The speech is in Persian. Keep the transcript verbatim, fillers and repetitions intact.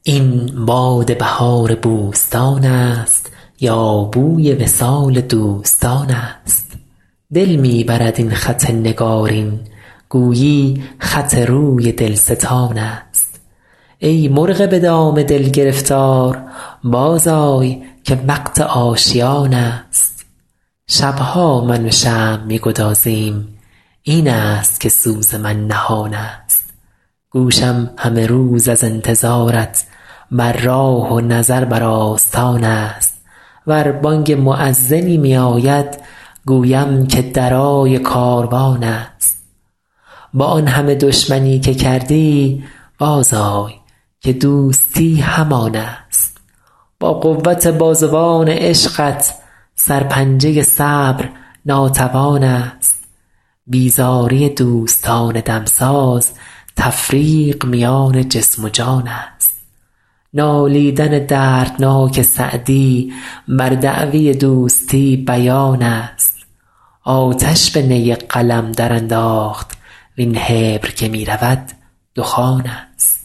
این باد بهار بوستان است یا بوی وصال دوستان است؟ دل می برد این خط نگارین گویی خط روی دلستان است. ای مرغ به دام دل گرفتار بازآی که وقت آشیان است. شبها من و شمع می گدازیم این است که سوز من نهان است. گوشم همه روز از انتظارت بر راه و نظر بر آستان است. ور بانگ مؤذنی می آید گویم که درای کاروان است. با آن همه دشمنی که کردی بازآی که دوستی همان است. با قوت بازوان عشقت سرپنجه صبر ناتوان است. بیزاری دوستان دمساز تفریق میان جسم و جان است. نالیدن دردناک سعدی بر دعوی دوستی بیان است. آتش به نی قلم در انداخت وین حبر که می رود دخان است.